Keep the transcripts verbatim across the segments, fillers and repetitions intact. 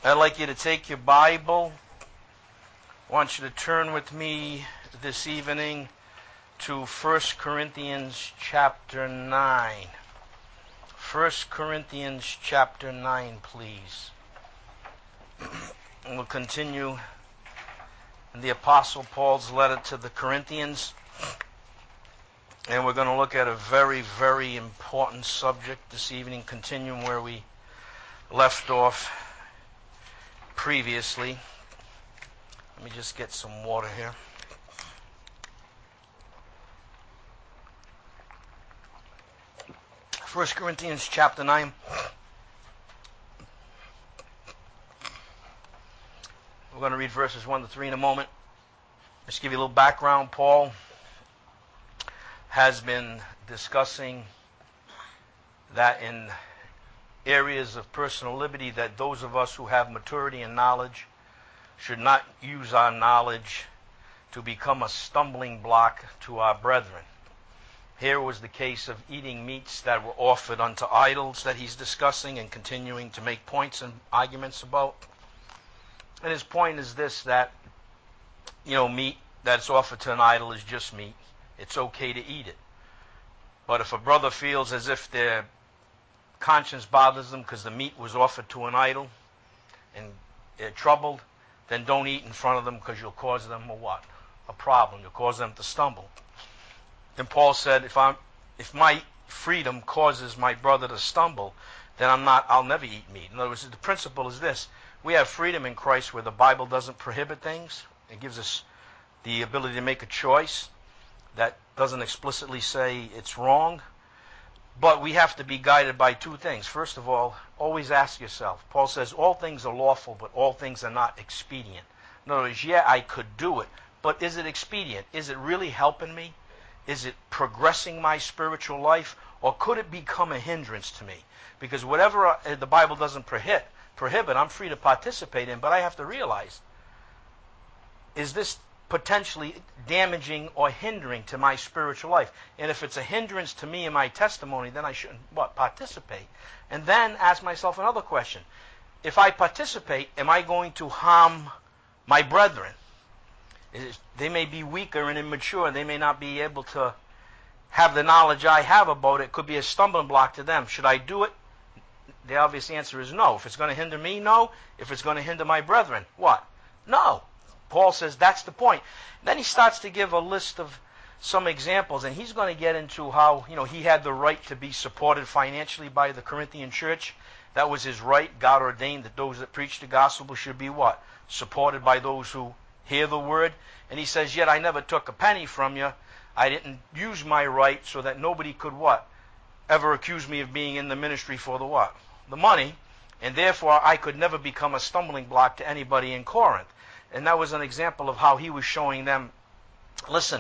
I'd like you to take your Bible. I want you to turn with me this evening to First Corinthians chapter nine. First Corinthians chapter nine, please. And we'll continue in the Apostle Paul's letter to the Corinthians. And we're going to look at a very, very important subject this evening, continuing where we left off previously. Let me just get some water here. First Corinthians chapter nine. We're going to read verses one to three in a moment. Just give you a little background. Paul has been discussing that in areas of personal liberty, that those of us who have maturity and knowledge should not use our knowledge to become a stumbling block to our brethren. Here was the case of eating meats that were offered unto idols that he's discussing and continuing to make points and arguments about. And his point is this, that, you know, meat that's offered to an idol is just meat. It's okay to eat it. But if a brother feels as if their conscience bothers them because the meat was offered to an idol and they're troubled, then don't eat in front of them, because you'll cause them a what? A problem. You'll cause them to stumble. And Paul said, if I'm, if my freedom causes my brother to stumble, then I'm not, I'll never eat meat. In other words, the principle is this. We have freedom in Christ where the Bible doesn't prohibit things. It gives us the ability to make a choice that doesn't explicitly say it's wrong. But we have to be guided by two things. First of all, always ask yourself. Paul says all things are lawful, but all things are not expedient. In other words, yeah, I could do it, but is it expedient? Is it really helping me? Is it progressing my spiritual life? Or could it become a hindrance to me? Because whatever the Bible doesn't prohibit, prohibit, I'm free to participate in, but I have to realize, is this potentially damaging or hindering to my spiritual life? And if it's a hindrance to me and my testimony, then I shouldn't what participate. And then ask myself another question. If I participate, am I going to harm my brethren? Is, they may be weaker and immature. They may not be able to have the knowledge I have about it. It could be a stumbling block to them. Should I do it? The obvious answer is no. If it's going to hinder me, no. If it's going to hinder my brethren, what? No. Paul says that's the point. Then he starts to give a list of some examples, and he's going to get into how, you know, he had the right to be supported financially by the Corinthian church. That was his right. God ordained that those that preach the gospel should be what? Supported by those who hear the word. And he says, yet I never took a penny from you. I didn't use my right so that nobody could what? Ever accuse me of being in the ministry for the what? The money. And therefore I could never become a stumbling block to anybody in Corinth. And that was an example of how he was showing them, listen,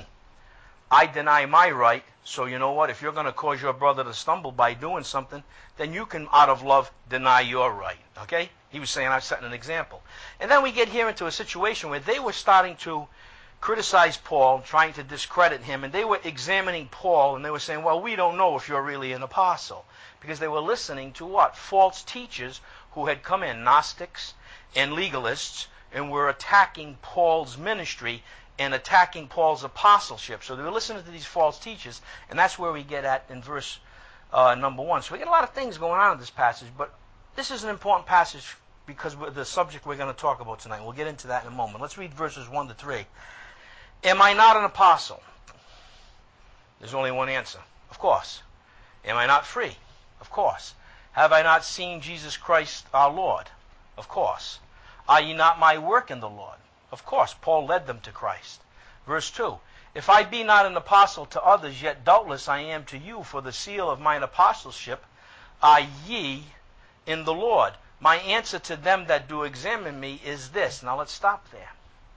I deny my right, so you know what? If you're going to cause your brother to stumble by doing something, then you can, out of love, deny your right. Okay? He was saying, I'm setting an example. And then we get here into a situation where they were starting to criticize Paul, trying to discredit him, and they were examining Paul, and they were saying, well, we don't know if you're really an apostle. Because they were listening to what? False teachers who had come in, Gnostics and legalists, and were attacking Paul's ministry and attacking Paul's apostleship. So they were listening to these false teachers, and that's where we get at in verse uh, number one. So we get a lot of things going on in this passage, but this is an important passage because of the subject we're going to talk about tonight. We'll get into that in a moment. Let's read verses one to three. Am I not an apostle? There's only one answer. Of course. Am I not free? Of course. Have I not seen Jesus Christ our Lord? Of course. Are ye not my work in the Lord? Of course. Paul led them to Christ. Verse two. If I be not an apostle to others, yet doubtless I am to you, for the seal of mine apostleship are ye in the Lord. My answer to them that do examine me is this. Now let's stop there.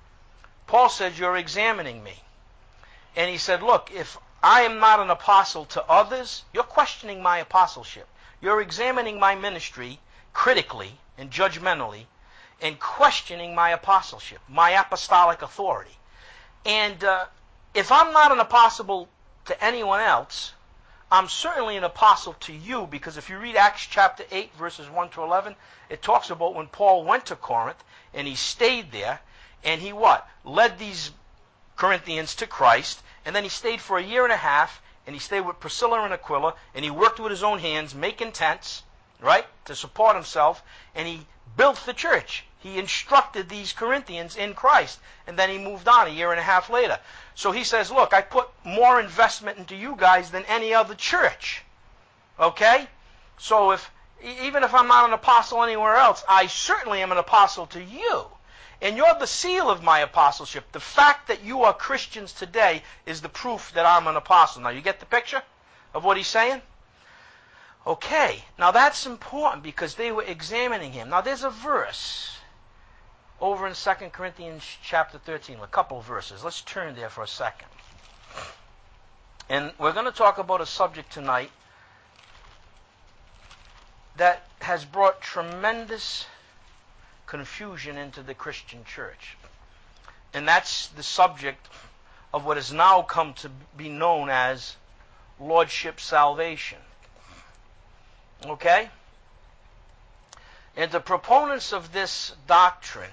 Paul says, you're examining me. And he said, look, if I am not an apostle to others, you're questioning my apostleship. You're examining my ministry critically and judgmentally, and questioning my apostleship, my apostolic authority. And uh, if I'm not an apostle to anyone else, I'm certainly an apostle to you, because if you read Acts chapter eight, verses one to eleven, it talks about when Paul went to Corinth, and he stayed there, and he what? Led these Corinthians to Christ, and then he stayed for a year and a half, and he stayed with Priscilla and Aquila, and he worked with his own hands, making tents, right, to support himself, and he built the church. He instructed these Corinthians in Christ, and then he moved on a year and a half later. So he says, look, I put more investment into you guys than any other church. Okay? So if even if I'm not an apostle anywhere else, I certainly am an apostle to you. And you're the seal of my apostleship. The fact that you are Christians today is the proof that I'm an apostle. Now, you get the picture of what he's saying? Okay. Now, that's important because they were examining him. Now, there's a verse over in Second Corinthians chapter thirteen, a couple of verses. Let's turn there for a second. And we're going to talk about a subject tonight that has brought tremendous confusion into the Christian church. And that's the subject of what has now come to be known as Lordship salvation. Okay? And the proponents of this doctrine,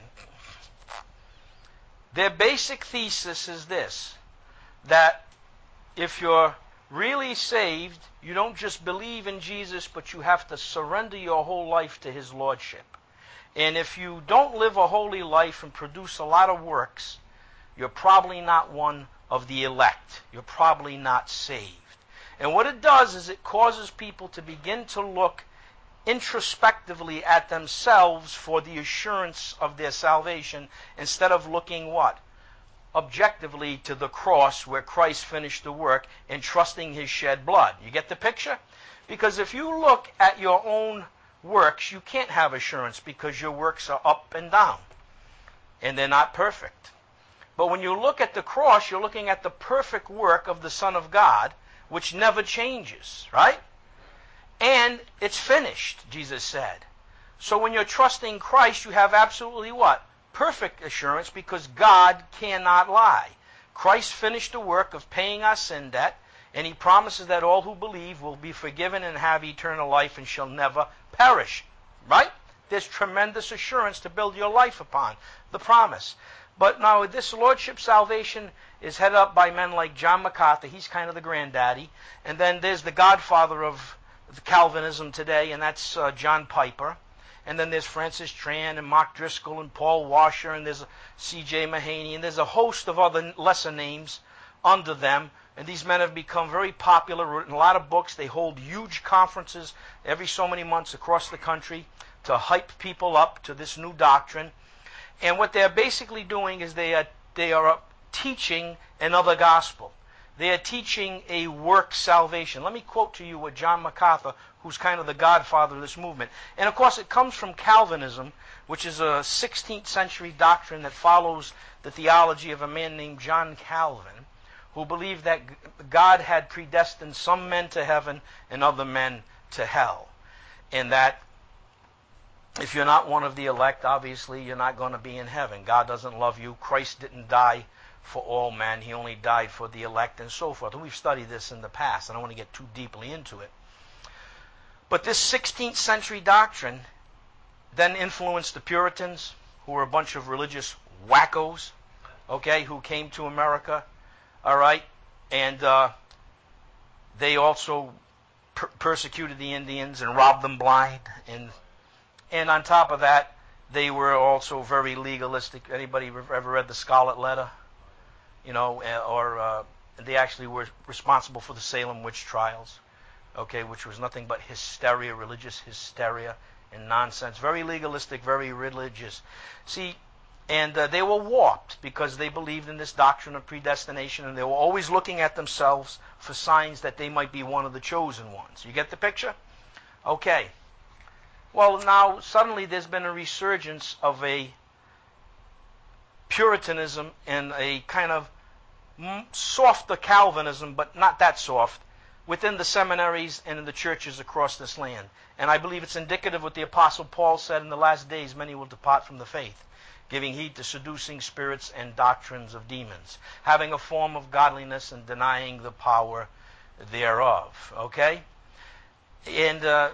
their basic thesis is this, that if you're really saved, you don't just believe in Jesus, but you have to surrender your whole life to his lordship. And if you don't live a holy life and produce a lot of works, you're probably not one of the elect. You're probably not saved. And what it does is it causes people to begin to look introspectively at themselves for the assurance of their salvation, instead of looking what? Objectively to the cross where Christ finished the work and trusting his shed blood. You get the picture? Because if you look at your own works, you can't have assurance because your works are up and down and they're not perfect. But when you look at the cross, you're looking at the perfect work of the Son of God, which never changes, right? And it's finished, Jesus said. So when you're trusting Christ, you have absolutely what? Perfect assurance, because God cannot lie. Christ finished the work of paying our sin debt, and he promises that all who believe will be forgiven and have eternal life and shall never perish. Right? There's tremendous assurance to build your life upon, the promise. But now this Lordship salvation is headed up by men like John MacArthur. He's kind of the granddaddy. And then there's the godfather of Calvinism today, and that's uh, John Piper. And then there's Francis Tran and Mark Driscoll and Paul Washer, and there's C J Mahaney, and there's a host of other lesser names under them. And these men have become very popular, written a lot of books. They hold huge conferences every so many months across the country to hype people up to this new doctrine. And what they're basically doing is they are, they are teaching another gospel. They are teaching a work salvation. Let me quote to you what John MacArthur, who's kind of the godfather of this movement. And of course it comes from Calvinism, which is a sixteenth century doctrine that follows the theology of a man named John Calvin, who believed that God had predestined some men to heaven and other men to hell. And that if you're not one of the elect, obviously you're not going to be in heaven. God doesn't love you. Christ didn't die for all men. He only died for the elect and so forth. And we've studied this in the past. I don't want to get too deeply into it. But this sixteenth century doctrine then influenced the Puritans, who were a bunch of religious wackos, okay, who came to America, all right, and uh, they also per- persecuted the Indians and robbed them blind, and and on top of that, they were also very legalistic. Anybody ever read the Scarlet Letter? You know, or uh, they actually were responsible for the Salem witch trials, okay, which was nothing but hysteria, religious hysteria and nonsense. Very legalistic, very religious. See, and uh, they were warped because they believed in this doctrine of predestination, and they were always looking at themselves for signs that they might be one of the chosen ones. You get the picture? Okay. Well, now suddenly there's been a resurgence of a Puritanism and a kind of softer Calvinism, but not that soft, within the seminaries and in the churches across this land. And I believe it's indicative of what the Apostle Paul said, in the last days many will depart from the faith, giving heed to seducing spirits and doctrines of demons, having a form of godliness and denying the power thereof. Okay? And uh,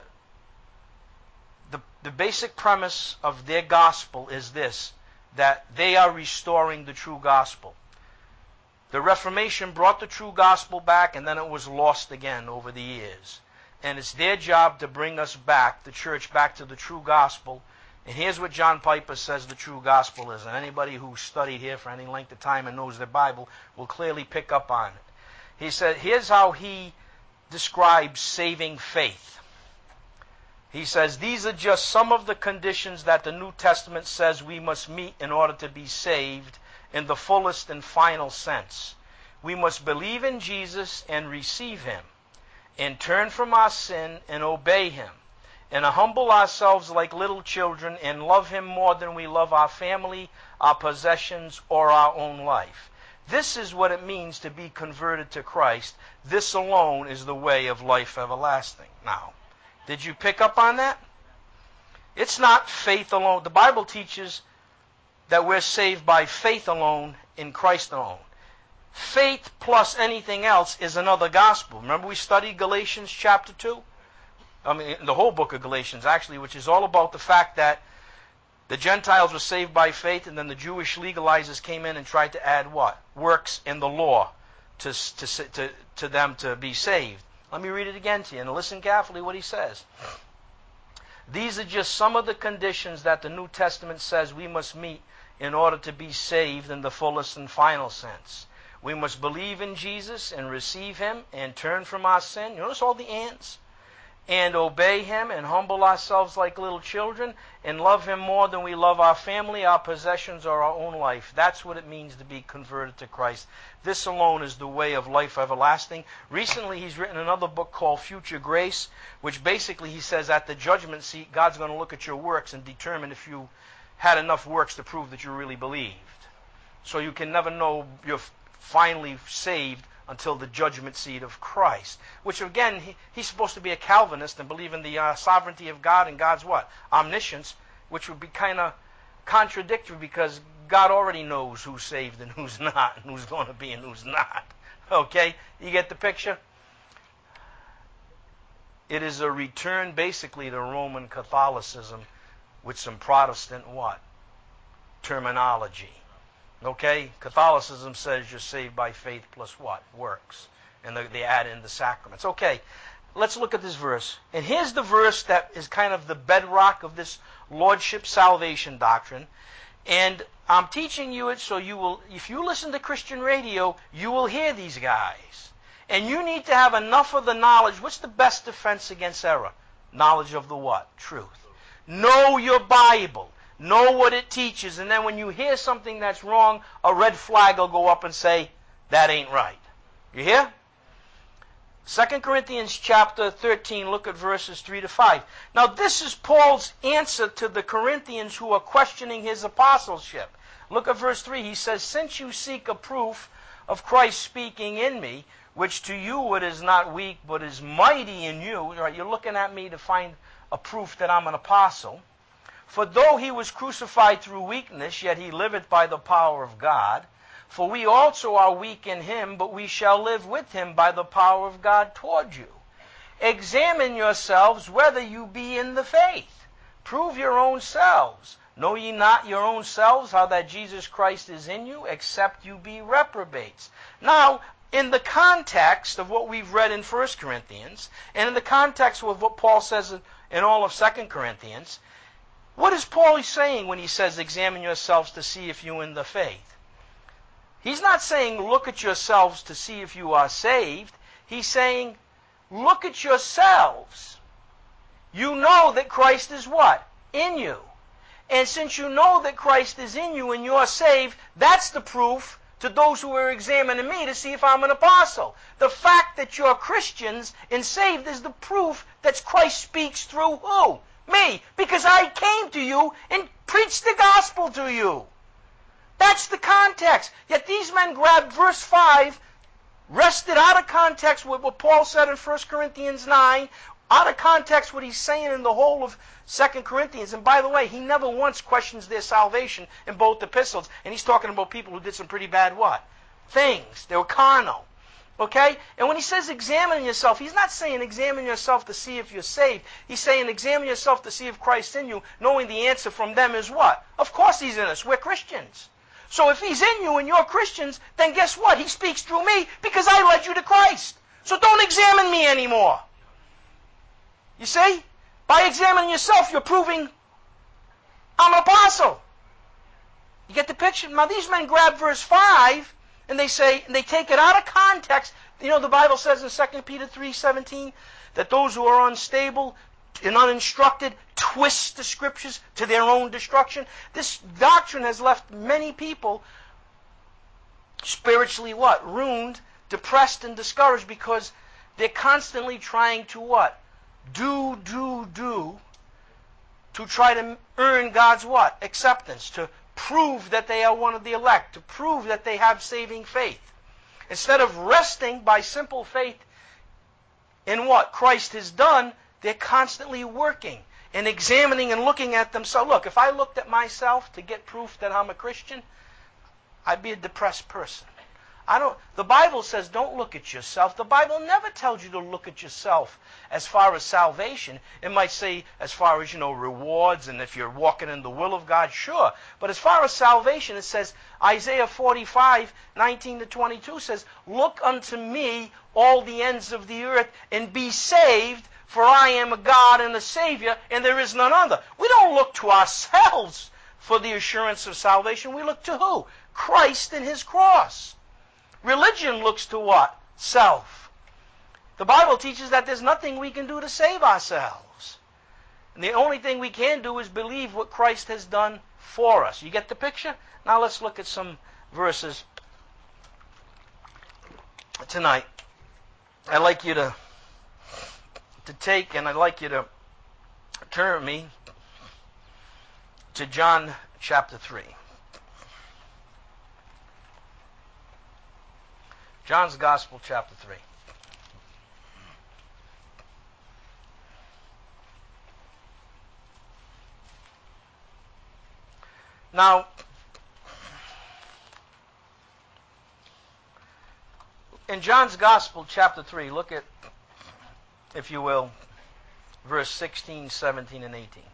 the, the basic premise of their gospel is this, that they are restoring the true gospel. The Reformation brought the true gospel back, and then it was lost again over the years. And it's their job to bring us back, the church, back to the true gospel. And here's what John Piper says the true gospel is. And anybody who studied here for any length of time and knows their Bible will clearly pick up on it. He said, here's how he describes saving faith. He says, these are just some of the conditions that the New Testament says we must meet in order to be saved in the fullest and final sense. We must believe in Jesus and receive him, and turn from our sin and obey him, and humble ourselves like little children and love him more than we love our family, our possessions, or our own life. This is what it means to be converted to Christ. This alone is the way of life everlasting. Now, did you pick up on that? It's not faith alone. The Bible teaches that we're saved by faith alone in Christ alone. Faith plus anything else is another gospel. Remember we studied Galatians chapter two? I mean, the whole book of Galatians, actually, which is all about the fact that the Gentiles were saved by faith, and then the Jewish legalizers came in and tried to add what? Works in the law to, to, to, to them to be saved. Let me read it again to you, and listen carefully what he says. These are just some of the conditions that the New Testament says we must meet in order to be saved in the fullest and final sense. We must believe in Jesus and receive him and turn from our sin. You notice all the ands? And obey him and humble ourselves like little children and love him more than we love our family, our possessions, or our own life. That's what it means to be converted to Christ. This alone is the way of life everlasting. Recently, he's written another book called Future Grace, which basically he says at the judgment seat, God's going to look at your works and determine if you had enough works to prove that you really believed. So you can never know you're finally saved until the judgment seat of Christ. Which again, he, he's supposed to be a Calvinist and believe in the uh, sovereignty of God and God's what? Omniscience, which would be kind of contradictory because God already knows who's saved and who's not, and who's going to be and who's not. Okay? You get the picture? It is a return basically to Roman Catholicism with some Protestant what? Terminology. Okay? Catholicism says you're saved by faith plus what? Works. And they, they add in the sacraments. Okay, let's look at this verse. And here's the verse that is kind of the bedrock of this Lordship salvation doctrine. And I'm teaching you it so you will, if you listen to Christian radio, you will hear these guys. And you need to have enough of the knowledge. What's the best defense against error? Knowledge of the what? Truth. Know your Bible. Know what it teaches, and then when you hear something that's wrong, a red flag will go up and say, that ain't right. You hear? Second Corinthians chapter thirteen, look at verses three to five. Now this is Paul's answer to the Corinthians who are questioning his apostleship. Look at verse three. He says, since you seek a proof of Christ speaking in me, which to you it is not weak, but is mighty in you. Right? You're looking at me to find a proof that I'm an apostle. For though he was crucified through weakness, yet he liveth by the power of God. For we also are weak in him, but we shall live with him by the power of God toward you. Examine yourselves whether you be in the faith. Prove your own selves. Know ye not your own selves how that Jesus Christ is in you, except you be reprobates. Now, in the context of what we've read in First Corinthians, and in the context of what Paul says in all of Second Corinthians, what is Paul saying when he says, examine yourselves to see if you're in the faith? He's not saying, look at yourselves to see if you are saved. He's saying, look at yourselves. You know that Christ is what? In you. And since you know that Christ is in you and you're saved, that's the proof to those who are examining me to see if I'm an apostle. The fact that you're Christians and saved is the proof that Christ speaks through who? Me, because I came to you and preached the gospel to you. That's the context. Yet these men grabbed verse five, wrested out of context with what Paul said in First Corinthians nine, out of context what he's saying in the whole of Second Corinthians. And by the way, he never once questions their salvation in both epistles. And he's talking about people who did some pretty bad what? Things. They were carnal. Okay? And when he says examine yourself, he's not saying examine yourself to see if you're saved. He's saying examine yourself to see if Christ's in you, knowing the answer from them is what? Of course he's in us. We're Christians. So if he's in you and you're Christians, then guess what? He speaks through me because I led you to Christ. So don't examine me anymore. You see? By examining yourself, you're proving I'm an apostle. You get the picture? Now these men grab verse five and they say, and they take it out of context. You know, the Bible says in Second Peter three seventeen that those who are unstable and uninstructed twist the scriptures to their own destruction. This doctrine has left many people spiritually what? Ruined, depressed, and discouraged because they're constantly trying to what? Do, do, do to try to earn God's what? Acceptance, to prove that they are one of the elect, to prove that they have saving faith. Instead of resting by simple faith in what Christ has done, they're constantly working and examining and looking at themselves. Look, if I looked at myself to get proof that I'm a Christian, I'd be a depressed person. I don't. The Bible says don't look at yourself. The Bible never tells you to look at yourself as far as salvation. It might say as far as, you know, rewards and if you're walking in the will of God, sure. But as far as salvation, it says, Isaiah forty-five, nineteen to twenty-two says, look unto me all the ends of the earth and be saved, for I am a God and a Savior, and there is none other. We don't look to ourselves for the assurance of salvation. We look to who? Christ and his cross. Religion looks to what? Self. The Bible teaches that there's nothing we can do to save ourselves. And the only thing we can do is believe what Christ has done for us. You get the picture? Now let's look at some verses tonight. I'd like you to, to take, and I'd like you to turn me to John chapter three. John's Gospel, chapter three. Now, in John's Gospel, chapter three, look at, if you will, verse sixteen, seventeen, and eighteen.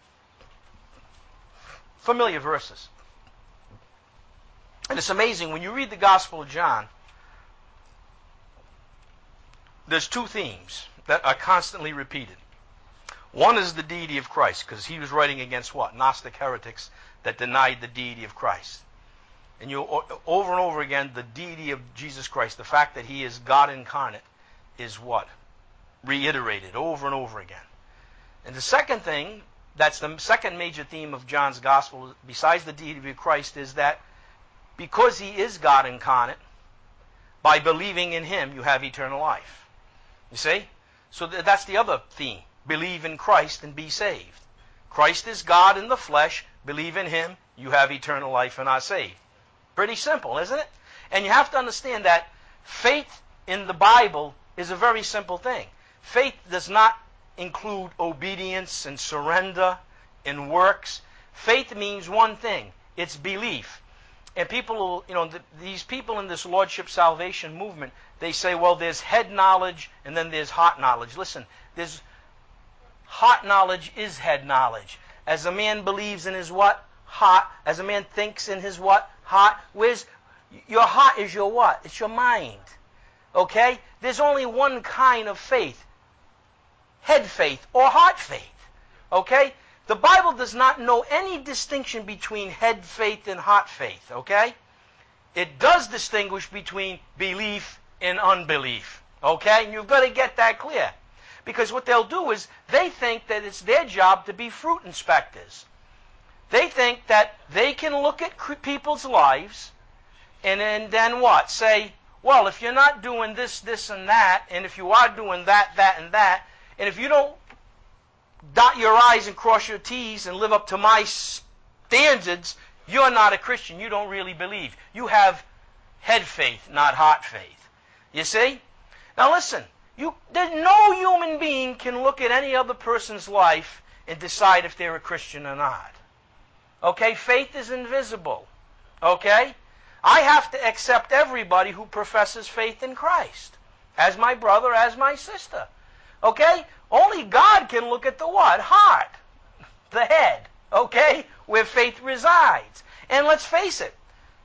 Familiar verses. And it's amazing, when you read the Gospel of John, there's two themes that are constantly repeated. One is the deity of Christ, because he was writing against what? Gnostic heretics that denied the deity of Christ. And you over and over again, the deity of Jesus Christ, the fact that he is God incarnate, is what? Reiterated over and over again. And the second thing, that's the second major theme of John's Gospel, besides the deity of Christ, is that because he is God incarnate, by believing in him, you have eternal life. You see? So th- that's the other theme. Believe in Christ and be saved. Christ is God in the flesh. Believe in him. You have eternal life and are saved. Pretty simple, isn't it? And you have to understand that faith in the Bible is a very simple thing. Faith does not include obedience and surrender and works. Faith means one thing. It's belief. And people, you know, th- these people in this Lordship Salvation movement, they say, well, there's head knowledge and then there's heart knowledge. Listen, there's heart knowledge is head knowledge. As a man believes in his what? Heart. As a man thinks in his what? Heart. Where's your heart is your what? It's your mind. Okay? There's only one kind of faith. Head faith or heart faith. Okay? The Bible does not know any distinction between head faith and heart faith, okay? It does distinguish between belief and unbelief, okay? And you've got to get that clear. Because what they'll do is they think that it's their job to be fruit inspectors. They think that they can look at people's lives and then, then what? Say, well, if you're not doing this, this, and that, and if you are doing that, that, and that, and if you don't dot your I's and cross your T's and live up to my standards, you're not a Christian. You don't really believe. You have head faith, not heart faith. You see? Now listen, you, there's no human being can look at any other person's life and decide if they're a Christian or not. Okay? Faith is invisible. Okay? I have to accept everybody who professes faith in Christ as my brother, as my sister. Okay? Only God can look at the what? Heart. The head. Okay? Where faith resides. And let's face it.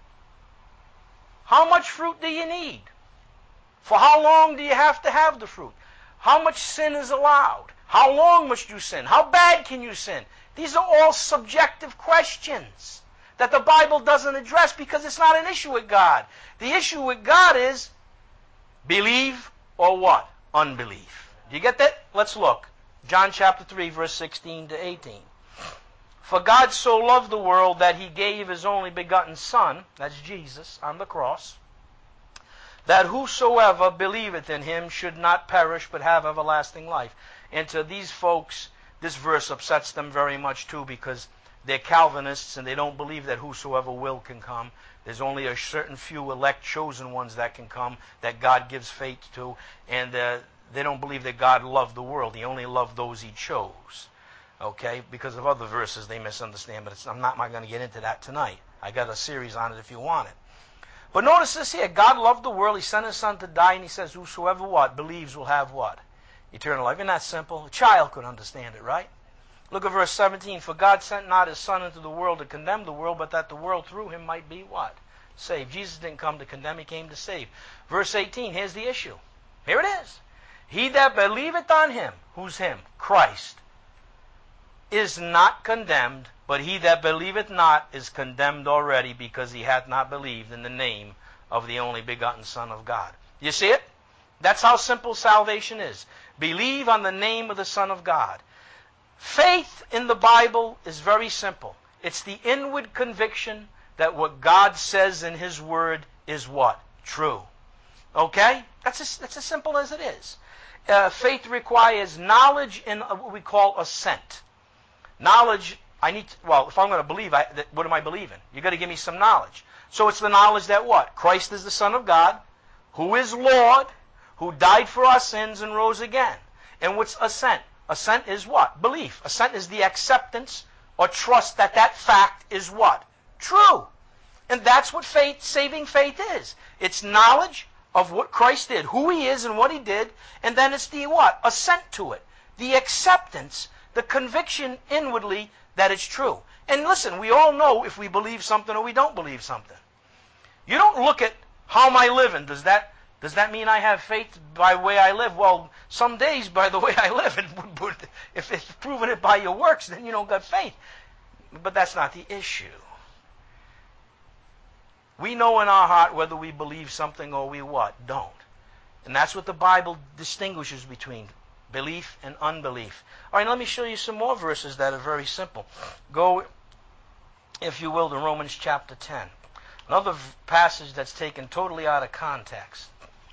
How much fruit do you need? For how long do you have to have the fruit? How much sin is allowed? How long must you sin? How bad can you sin? These are all subjective questions that the Bible doesn't address because it's not an issue with God. The issue with God is believe or what? Unbelief. Do you get that? Let's look. John chapter three, verse sixteen to eighteen. For God so loved the world that he gave his only begotten Son, that's Jesus, on the cross, that whosoever believeth in him should not perish but have everlasting life. And to these folks, this verse upsets them very much too because they're Calvinists and they don't believe that whosoever will can come. There's only a certain few elect chosen ones that can come, that God gives faith to. And uh, they don't believe that God loved the world. He only loved those he chose. Okay? Because of other verses they misunderstand. But it's, I'm not, not going to get into that tonight. I got a series on it if you want it. But notice this here. God loved the world. He sent his Son to die. And he says, whosoever what? Believes will have what? Eternal life. Isn't that simple? A child could understand it, right? Look at verse seventeen. For God sent not his Son into the world to condemn the world, but that the world through him might be what? Saved. Jesus didn't come to condemn. He came to save. Verse eighteen. Here's the issue. Here it is. He that believeth on him. Who's him? Christ. Is not condemned, but he that believeth not is condemned already, because he hath not believed in the name of the only begotten Son of God. You see it? That's how simple salvation is. Believe on the name of the Son of God. Faith in the Bible is very simple. It's the inward conviction that what God says in his word is what? True. Okay? That's as, that's as simple as it is. Uh, faith requires knowledge and what we call assent. Knowledge, I need to, well, if I'm going to believe, I, that, what am I believing? You've got to give me some knowledge. So it's the knowledge that what? Christ is the Son of God, who is Lord, who died for our sins and rose again. And what's assent? Assent is what? Belief. Assent is the acceptance or trust that that fact is what? True. And that's what faith, saving faith is. It's knowledge of what Christ did, who he is and what he did, and then it's the what? Assent to it. The acceptance, the conviction inwardly that it's true. And listen, we all know if we believe something or we don't believe something. You don't look at how am I living. Does that does that mean I have faith by the way I live? Well, some days by the way I live, and if it's proving it by your works, then you don't got faith. But that's not the issue. We know in our heart whether we believe something or we what? Don't. And that's what the Bible distinguishes between belief and unbelief. All right, let me show you some more verses that are very simple. Go, if you will, to Romans chapter ten. Another passage that's taken totally out of context.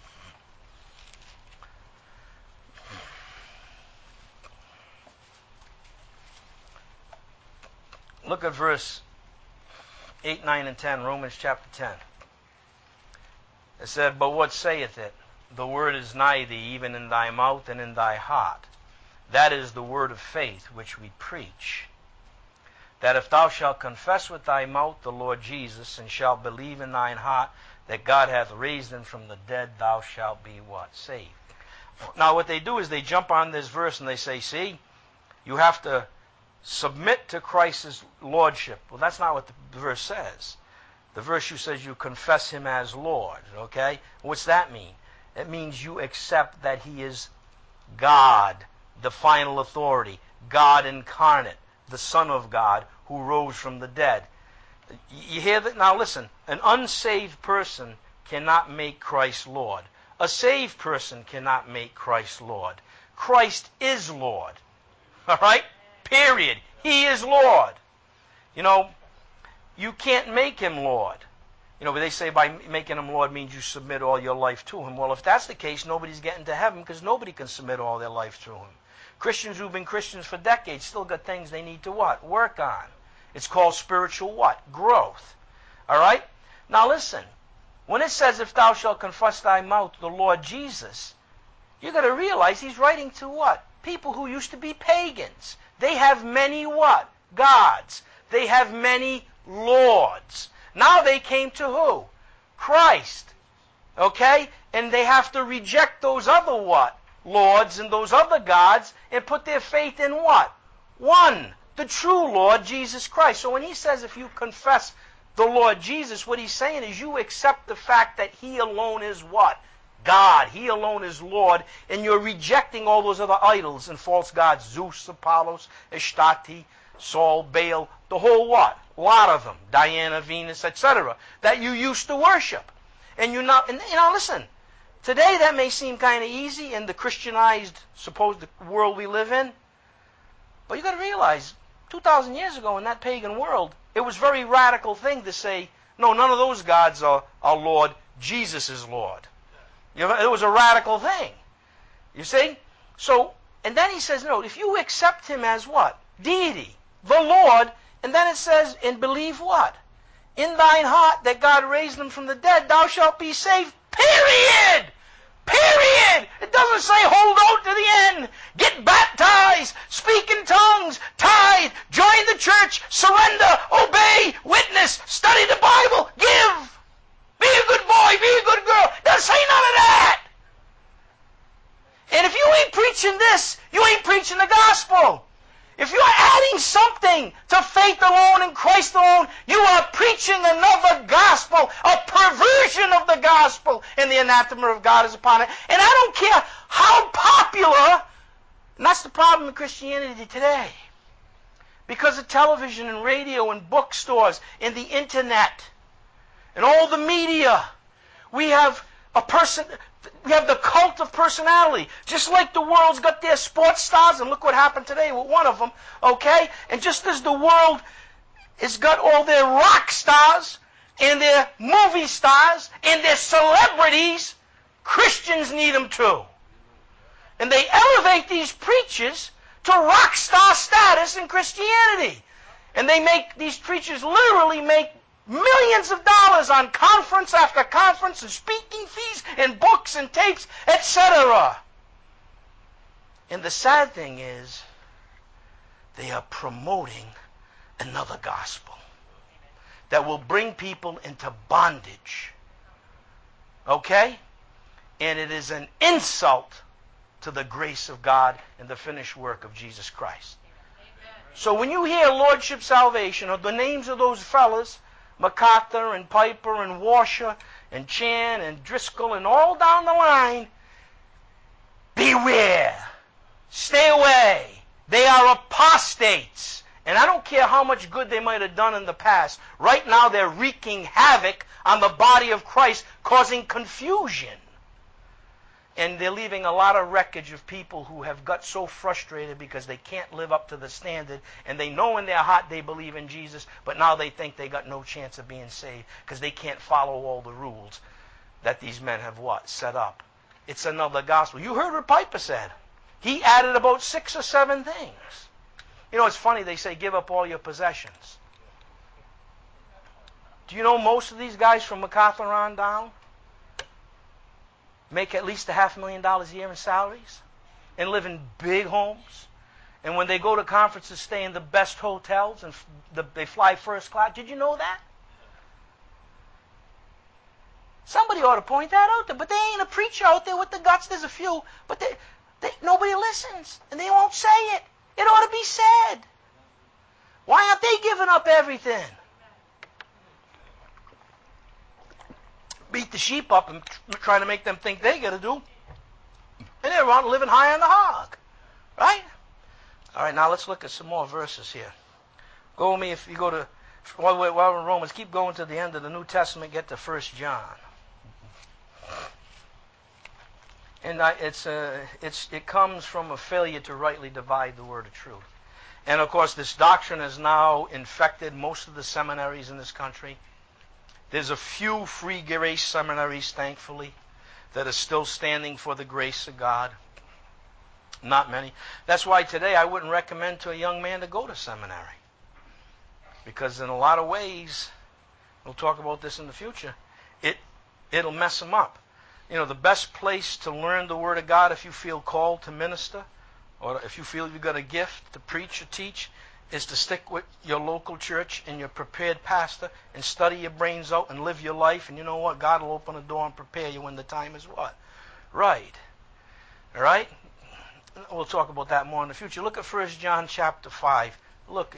Look at verse eight, nine, and ten, Romans chapter ten. It said, but what saith it? The word is nigh thee, even in thy mouth and in thy heart. That is the word of faith which we preach. That if thou shalt confess with thy mouth the Lord Jesus, and shalt believe in thine heart that God hath raised him from the dead, thou shalt be what? Saved. Now what they do is they jump on this verse and they say, see, you have to submit to Christ's lordship. Well, that's not what the verse says. The verse says you confess him as Lord, okay? What's that mean? It means you accept that he is God, the final authority, God incarnate, the Son of God who rose from the dead. You hear that? Now listen, an unsaved person cannot make Christ Lord. A saved person cannot make Christ Lord. Christ is Lord. All right? Period. He is Lord. You know, you can't make him Lord. You know, but they say by making him Lord means you submit all your life to him. Well, if that's the case, nobody's getting to heaven because nobody can submit all their life to him. Christians who've been Christians for decades still got things they need to what? Work on. It's called spiritual what? Growth. All right? Now listen. When it says, if thou shalt confess thy mouth the Lord Jesus, you got to realize he's writing to what? People who used to be pagans. They have many what? Gods. They have many lords. Now they came to who? Christ. Okay? And they have to reject those other what? Lords and those other gods and put their faith in what? One. The true Lord, Jesus Christ. So when he says if you confess the Lord Jesus, what he's saying is you accept the fact that he alone is what? God. He alone is Lord, and you're rejecting all those other idols and false gods, Zeus, Apollos, Ashtati, Saul, Baal, the whole what? A lot of them, Diana, Venus, et cetera, that you used to worship. And you're not, and you know, listen, today that may seem kind of easy in the Christianized, supposed world we live in, but you got to realize, two thousand years ago in that pagan world, it was a very radical thing to say, no, none of those gods are, are Lord, Jesus is Lord. You know, it was a radical thing. You see? So, and then he says, no, if you accept him as what? Deity, the Lord, and then it says, and believe what? In thine heart that God raised him from the dead, thou shalt be saved. Period! Period! It doesn't say hold out to the end. Get baptized, speak in tongues, tithe, join the church, surrender, obey, witness, study the Bible, give. Be a good boy, be a good girl. Doesn't say none of that. And if you ain't preaching this, you ain't preaching the gospel. If you're adding something to faith alone and Christ alone, you are preaching another gospel, a perversion of the gospel, and the anathema of God is upon it. And I don't care how popular, and that's the problem with Christianity today. Because of television and radio and bookstores and the internet and all the media, we have a person... We have the cult of personality. Just like the world's got their sports stars, and look what happened today with one of them, okay? And just as the world has got all their rock stars and their movie stars and their celebrities, Christians need them too. And they elevate these preachers to rock star status in Christianity. And they make, these preachers literally make millions of dollars on conference after conference and speaking fees and books and tapes, et cetera. And the sad thing is, they are promoting another gospel that will bring people into bondage. Okay? And it is an insult to the grace of God and the finished work of Jesus Christ. So when you hear Lordship Salvation, or the names of those fellas, MacArthur and Piper and Washer and Chan and Driscoll and all down the line, beware. Stay away. They are apostates. And I don't care how much good they might have done in the past. Right now they're wreaking havoc on the body of Christ, causing confusion. And they're leaving a lot of wreckage of people who have got so frustrated because they can't live up to the standard, and they know in their heart they believe in Jesus, but now they think they got no chance of being saved because they can't follow all the rules that these men have what? Set up. It's another gospel. You heard what Piper said. He added about six or seven things. You know, it's funny, they say give up all your possessions. Do you know most of these guys from MacArthur on down make at least a half a million dollars a year in salaries and live in big homes? And when they go to conferences, stay in the best hotels and the, they fly first class. Did you know that? Somebody ought to point that out there. But they ain't a preacher out there with the guts. There's a few, but they, they, nobody listens, and they won't say it. It ought to be said. Why aren't they giving up everything? Beat the sheep up and trying to make them think they got to do. And they're around living high on the hog. Right? All right, now let's look at some more verses here. Go with me, if you go to, while we're, while we're in Romans, keep going to the end of the New Testament, get to First John. And I, it's, uh, it's, it comes from a failure to rightly divide the word of truth. And of course, this doctrine has now infected most of the seminaries in this country. There's a few free grace seminaries, thankfully, that are still standing for the grace of God. Not many. That's why today I wouldn't recommend to a young man to go to seminary. Because in a lot of ways, we'll talk about this in the future, it, it'll mess him up. You know, the best place to learn the Word of God if you feel called to minister, or if you feel you've got a gift to preach or teach, is to stick with your local church and your prepared pastor and study your brains out and live your life. And you know what? God will open the door and prepare you when the time is what? Right. All right? We'll talk about that more in the future. Look at First John chapter five. Look,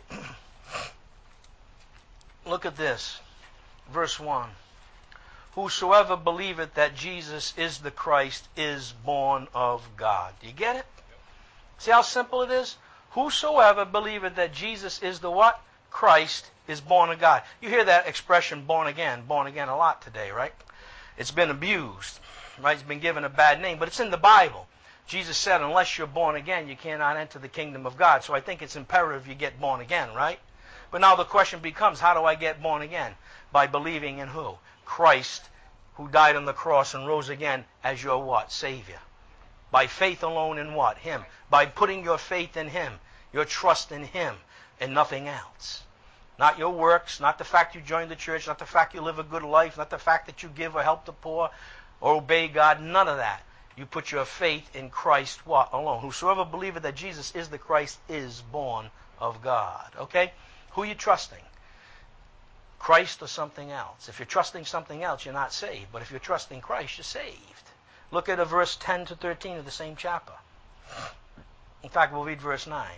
look at this. Verse one. Whosoever believeth that Jesus is the Christ is born of God. Do you get it? See how simple it is? Whosoever believeth that Jesus is the what? Christ is born of God. You hear that expression, born again, born again a lot today, right? It's been abused, right? It's been given a bad name, but it's in the Bible. Jesus said, unless you're born again, you cannot enter the kingdom of God. So I think it's imperative you get born again, right? But now the question becomes, how do I get born again? By believing in who? Christ, who died on the cross and rose again as your what? Savior. By faith alone in what? Him. By putting your faith in Him, your trust in Him, and nothing else. Not your works, not the fact you joined the church, not the fact you live a good life, not the fact that you give or help the poor or obey God, none of that. You put your faith in Christ what? Alone. Whosoever believeth that Jesus is the Christ is born of God. Okay? Who are you trusting? Christ or something else? If you're trusting something else, you're not saved. But if you're trusting Christ, you're saved. Look at a verse ten to thirteen of the same chapter. In fact, we'll read verse nine.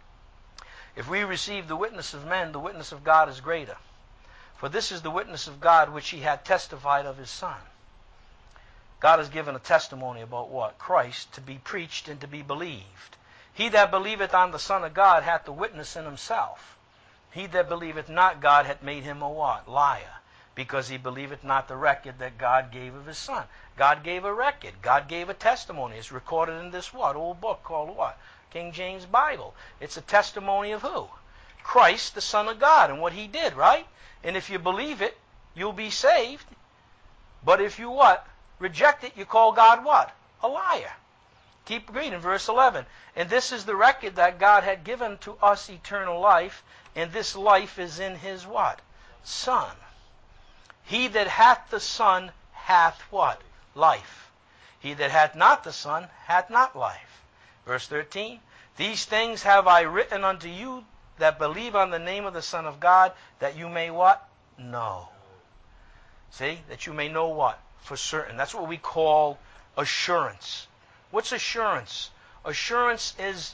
If we receive the witness of men, the witness of God is greater. For this is the witness of God which He had testified of His Son. God has given a testimony about what? Christ, to be preached and to be believed. He that believeth on the Son of God hath the witness in himself. He that believeth not God hath made him a what? Liar. Because he believeth not the record that God gave of His Son. God gave a record. God gave a testimony. It's recorded in this what? Old book called what? King James Bible. It's a testimony of who? Christ, the Son of God, and what He did, right? And if you believe it, you'll be saved. But if you what? Reject it, you call God what? A liar. Keep reading, verse eleven. And this is the record that God had given to us eternal life, and this life is in His what? Son. He that hath the Son hath what? Life. He that hath not the Son hath not life. Verse thirteen. These things have I written unto you that believe on the name of the Son of God, that you may what? Know. See? That you may know what? For certain. That's what we call assurance. What's assurance? Assurance is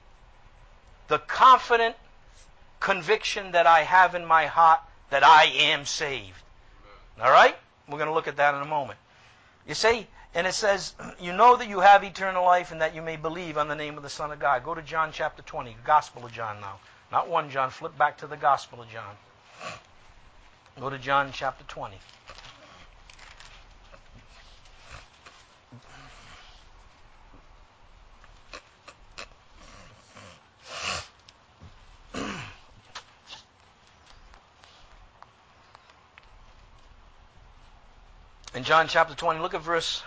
the confident conviction that I have in my heart that I am saved. All right? We're going to look at that in a moment. You see? And it says, you know that you have eternal life and that you may believe on the name of the Son of God. Go to John chapter twenty, Gospel of John now. Not one John, flip back to the Gospel of John. Go to John chapter twenty. In John chapter twenty, look at verse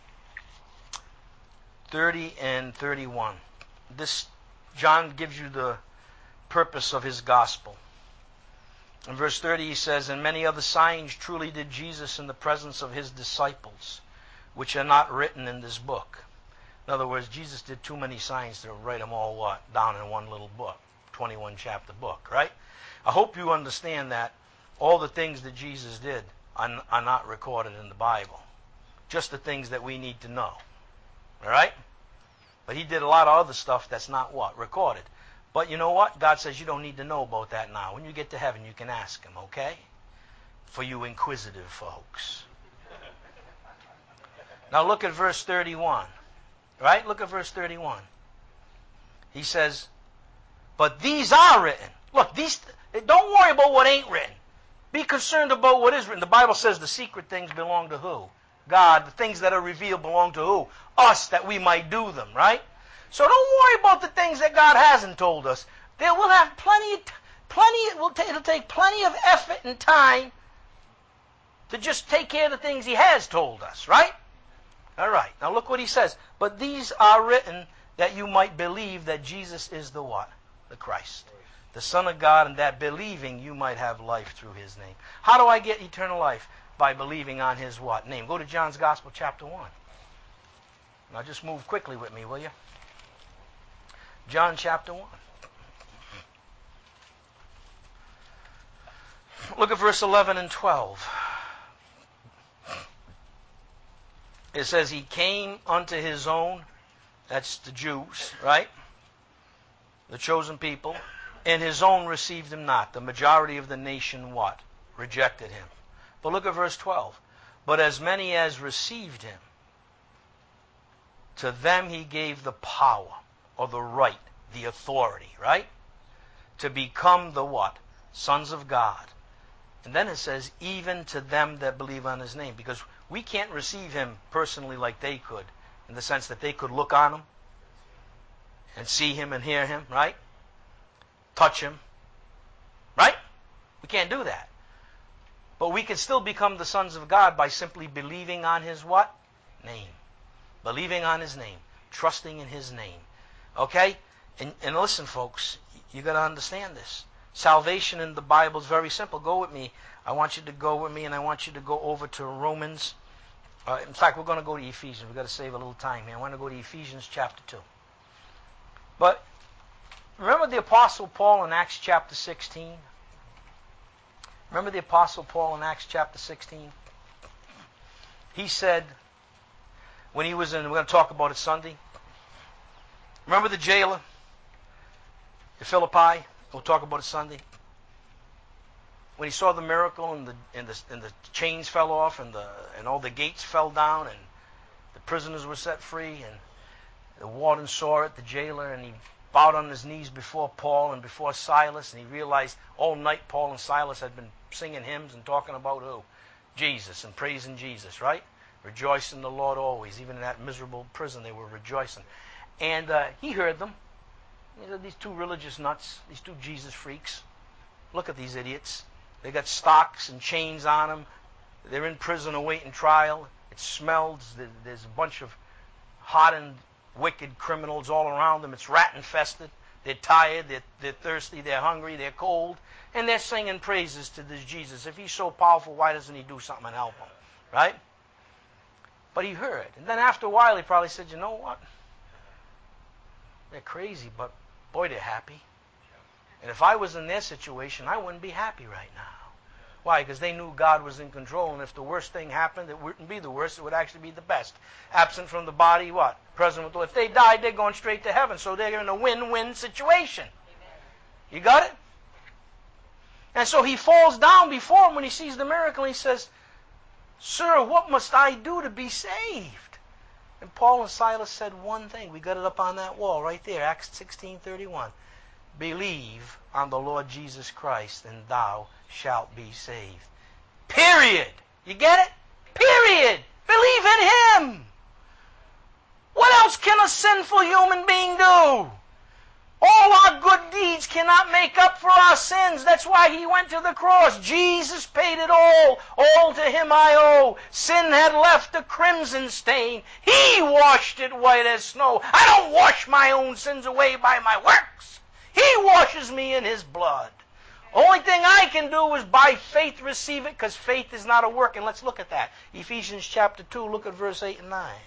thirty and thirty-one. This, John gives you the purpose of his gospel. In verse thirty he says, and many other signs truly did Jesus in the presence of His disciples, which are not written in this book. In other words, Jesus did too many signs to write them all what? Down in one little book, twenty-one chapter book, right? I hope you understand that all the things that Jesus did are, are not recorded in the Bible. Just the things that we need to know. All right? But He did a lot of other stuff that's not what? Recorded. But you know what? God says you don't need to know about that now. When you get to heaven, you can ask Him, okay? For you inquisitive folks. Now look at verse thirty-one. Right? Look at verse thirty-one. He says, but these are written. Look, these. Don't worry about what ain't written. Be concerned about what is written. The Bible says the secret things belong to who? God. The things that are revealed belong to who? Us, that we might do them, right? So don't worry about the things that God hasn't told us. There will have plenty, plenty. It will t- it'll take plenty of effort and time to just take care of the things He has told us, right? All right. Now look what He says. But these are written that you might believe that Jesus is the what? The Christ, the Son of God, and that believing you might have life through His name. How do I get eternal life? By believing on His what? Name. Go to John's Gospel, chapter one. Now just move quickly with me, will you? John chapter one. Look at verse eleven and twelve. It says, he came unto his own, that's the Jews, right? The chosen people. And his own received him not. The majority of the nation what? Rejected him. But look at verse twelve. But as many as received him, to them he gave the power, or the right, the authority, right? To become the what? Sons of God. And then it says, even to them that believe on his name. Because we can't receive him personally like they could, in the sense that they could look on him and see him and hear him, right? Touch him, right? We can't do that. But we can still become the sons of God by simply believing on his what? Name. Believing on his name. Trusting in his name. Okay? And, and listen, folks, you got to understand this. Salvation in the Bible is very simple. Go with me. I want you to go with me, and I want you to go over to Romans. Uh, in fact, we're going to go to Ephesians. We've got to save a little time here. I want to go to Ephesians chapter two. But remember the Apostle Paul in Acts chapter sixteen? Remember the Apostle Paul in Acts chapter sixteen? He said, when he was in, we're going to talk about it Sunday. Remember the jailer in Philippi? We'll talk about it Sunday. When he saw the miracle and the and the and the chains fell off and the and all the gates fell down and the prisoners were set free and the warden saw it, the jailer, and he bowed on his knees before Paul and before Silas, and he realized all night Paul and Silas had been singing hymns and talking about who? Jesus, and praising Jesus, right? Rejoice in the Lord always. Even in that miserable prison, they were rejoicing. And uh, he heard them. You know, these two religious nuts, these two Jesus freaks. Look at these idiots. They got stocks and chains on them. They're in prison awaiting trial. It smells. There's a bunch of hardened, wicked criminals all around them. It's rat infested. They're tired. They're, they're thirsty. They're hungry. They're cold. And they're singing praises to this Jesus. If he's so powerful, why doesn't he do something and help them? Right? But he heard. And then after a while, he probably said, you know what? They're crazy, but boy, they're happy. And if I was in their situation, I wouldn't be happy right now. Why? Because they knew God was in control, and if the worst thing happened, it wouldn't be the worst, it would actually be the best. Absent from the body, what? Present with the Lord. If they died, they're going straight to heaven, so they're in a win-win situation. You got it? And so he falls down before him when he sees the miracle, and he says, Sir, what must I do to be saved? And Paul and Silas said one thing. We got it up on that wall right there, Acts sixteen thirty-one. Believe on the Lord Jesus Christ, and thou shalt be saved. Period. You get it? Period. Believe in him. What else can a sinful human being do? All our good deeds cannot make up for our sins. That's why he went to the cross. Jesus paid it all. All to him I owe. Sin had left a crimson stain. He washed it white as snow. I don't wash my own sins away by my works. He washes me in his blood. Only thing I can do is by faith receive it, because faith is not a work. And let's look at that. Ephesians chapter two, look at verse eight and nine.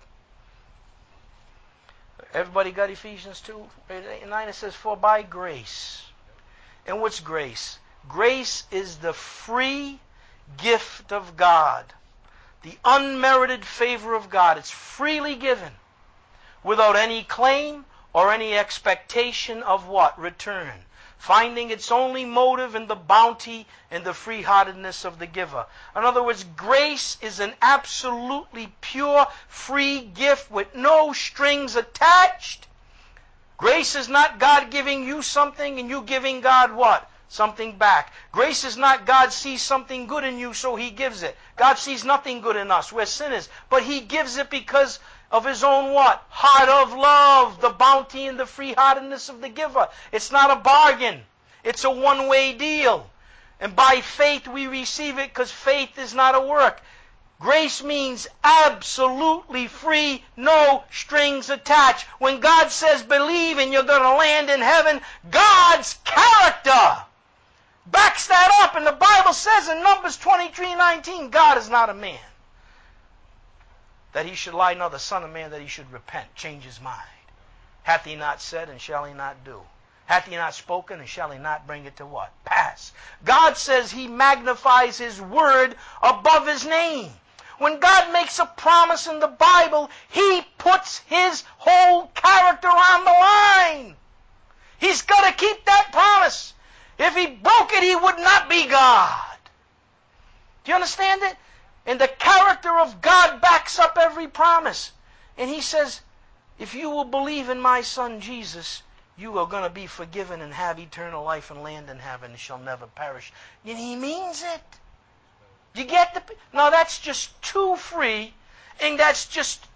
Everybody got Ephesians two, eight and nine? It says, for by grace. And what's grace? Grace is the free gift of God. The unmerited favor of God. It's freely given. Without any claim or any expectation of what? Return. Finding its only motive in the bounty and the free-heartedness of the giver. In other words, grace is an absolutely pure, free gift with no strings attached. Grace is not God giving you something and you giving God what? Something back. Grace is not God sees something good in you, so he gives it. God sees nothing good in us. We're sinners. But he gives it because of his own what? Heart of love, the bounty and the free-heartedness of the giver. It's not a bargain. It's a one-way deal. And by faith we receive it, because faith is not a work. Grace means absolutely free, no strings attached. When God says believe and you're going to land in heaven, God's character backs that up. And the Bible says in Numbers twenty-three nineteen, God is not a man that he should lie, nor the son of man that he should repent, change his mind. Hath he not said, and shall he not do? Hath he not spoken, and shall he not bring it to what? Pass. God says he magnifies his word above his name. When God makes a promise in the Bible, he puts his whole character on the line. He's got to keep that promise. If he broke it, he would not be God. Do you understand it? And the character of God backs up every promise. And he says, if you will believe in my Son Jesus, you are going to be forgiven and have eternal life and land in heaven and shall never perish. And he means it. You get the... No, that's just too free. And that's just...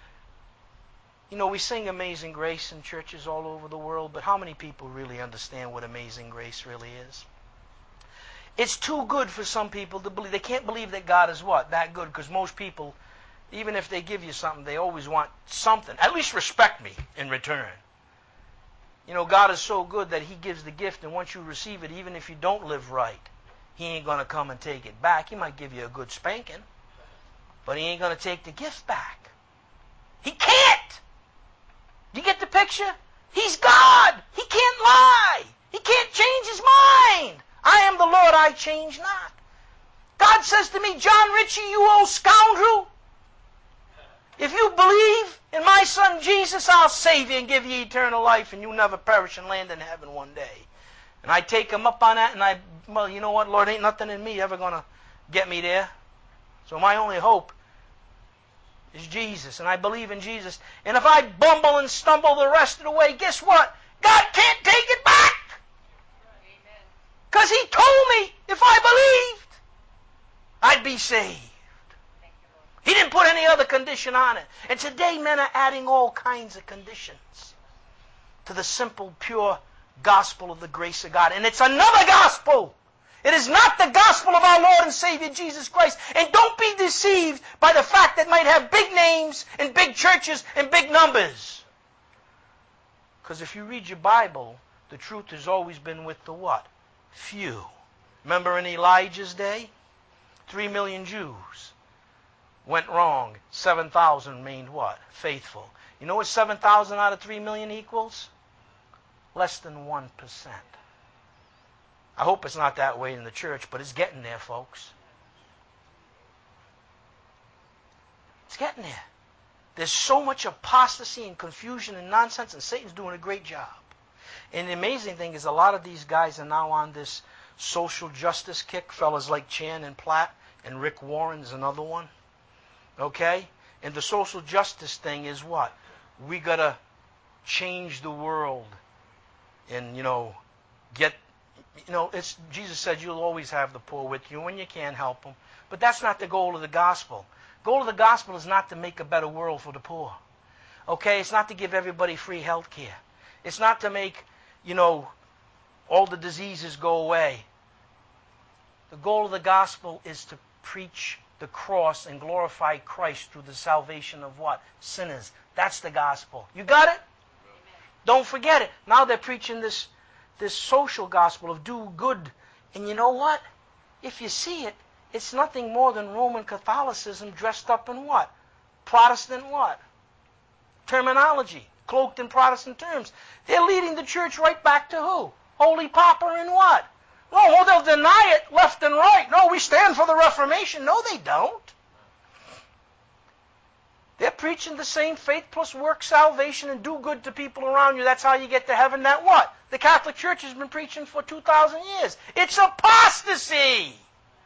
You know, we sing Amazing Grace in churches all over the world, but how many people really understand what Amazing Grace really is? It's too good for some people to believe. They can't believe that God is what? That good, because most people, even if they give you something, they always want something. At least respect me in return. You know, God is so good that he gives the gift, and once you receive it, even if you don't live right, he ain't going to come and take it back. He might give you a good spanking, but he ain't going to take the gift back. He can't. You get the picture? He's God. He can't lie. He can't change his mind. I am the Lord, I change not. God says to me, John Ritchie, you old scoundrel, if you believe in my Son Jesus, I'll save you and give you eternal life, and you'll never perish and land in heaven one day. And I take him up on that, and I, well, you know what, Lord, ain't nothing in me ever going to get me there. So my only hope is Jesus, and I believe in Jesus. And if I bumble and stumble the rest of the way, guess what? God can't take it back. Because he told me if I believed, I'd be saved. He didn't put any other condition on it. And today men are adding all kinds of conditions to the simple, pure gospel of the grace of God. And it's another gospel. It is not the gospel of our Lord and Savior Jesus Christ. And don't be deceived by the fact that it might have big names and big churches and big numbers. Because if you read your Bible, the truth has always been with the what? Few. Remember in Elijah's day? Three million Jews went wrong. Seven thousand remained what? Faithful. You know what seven thousand out of three million equals? Less than one percent. I hope it's not that way in the church, but it's getting there, folks. It's getting there. There's so much apostasy and confusion and nonsense, and Satan's doing a great job. And the amazing thing is a lot of these guys are now on this social justice kick. Fellas like Chan and Platt and Rick Warren's another one. Okay? And the social justice thing is what? We got to change the world and, you know, get, you know, it's Jesus said you'll always have the poor with you when you can't help them. But that's not the goal of the gospel. The goal of the gospel is not to make a better world for the poor. Okay? It's not to give everybody free health care. It's not to make, you know, all the diseases go away. The goal of the gospel is to preach the cross and glorify Christ through the salvation of what? Sinners. That's the gospel. You got it? Don't forget it. Now they're preaching this, this social gospel of do good. And you know what? If you see it, it's nothing more than Roman Catholicism dressed up in what? Protestant what? Terminology. Cloaked in Protestant terms. They're leading the church right back to who? Holy Papa and what? No, oh, they'll deny it left and right. No, we stand for the Reformation. No, they don't. They're preaching the same faith plus work salvation and do good to people around you. That's how you get to heaven. That what? The Catholic Church has been preaching for two thousand years. It's apostasy.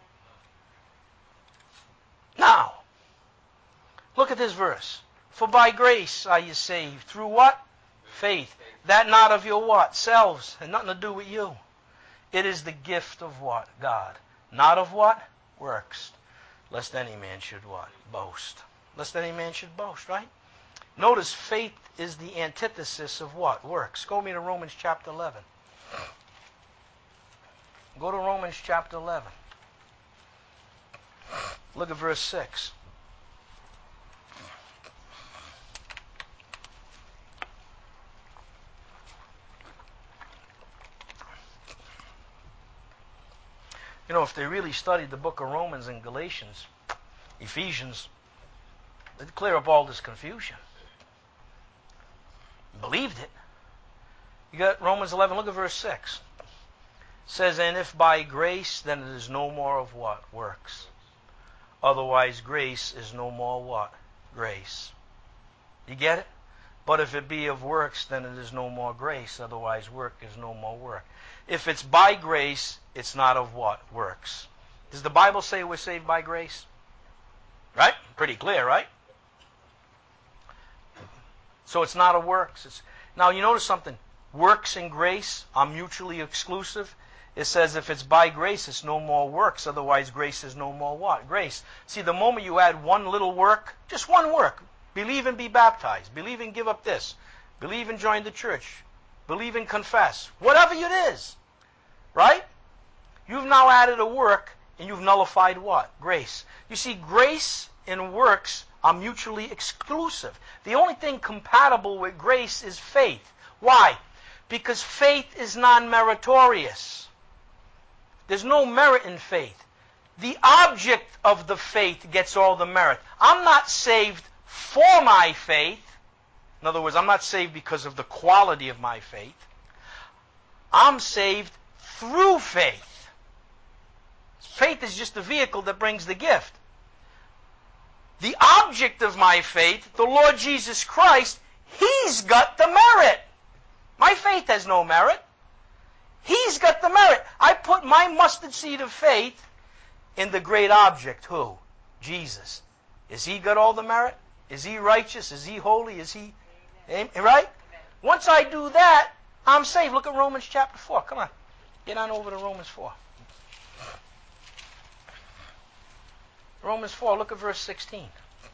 Now, look at this verse. For by grace are you saved. Through what? Faith. That not of your what? Selves. Had nothing to do with you. It is the gift of what? God. Not of what? Works. Lest any man should what? Boast. Lest any man should boast, right? Notice faith is the antithesis of what? Works. Go with me to Romans chapter eleven. Go to Romans chapter eleven. Look at verse six. You know, if they really studied the book of Romans and Galatians, Ephesians, they'd clear up all this confusion. Believed it. You got Romans eleven, look at verse six. It says, and if by grace, then it is no more of what? Works. Otherwise, grace is no more what? Grace. You get it? But if it be of works, then it is no more grace. Otherwise, work is no more work. If it's by grace, it's not of what? Works. Does the Bible say we're saved by grace? Right? Pretty clear, right? So it's not of works. It's, now, you notice something. Works and grace are mutually exclusive. It says if it's by grace, it's no more works. Otherwise, grace is no more what? Grace. See, the moment you add one little work, just one work, believe and be baptized, believe and give up this, believe and join the church, believe and confess, whatever it is, right? You've now added a work and you've nullified what? Grace. You see, grace and works are mutually exclusive. The only thing compatible with grace is faith. Why? Because faith is non-meritorious. There's no merit in faith. The object of the faith gets all the merit. I'm not saved for my faith. In other words, I'm not saved because of the quality of my faith. I'm saved through faith. Faith is just the vehicle that brings the gift. The object of my faith, the Lord Jesus Christ, He's got the merit. My faith has no merit. He's got the merit. I put my mustard seed of faith in the great object. Who? Jesus. Is He got all the merit? Is He righteous? Is He holy? Is He... Amen. Right? Amen. Once I do that, I'm saved. Look at Romans chapter four. Come on. Get on over to Romans four. Romans four, look at verse sixteen.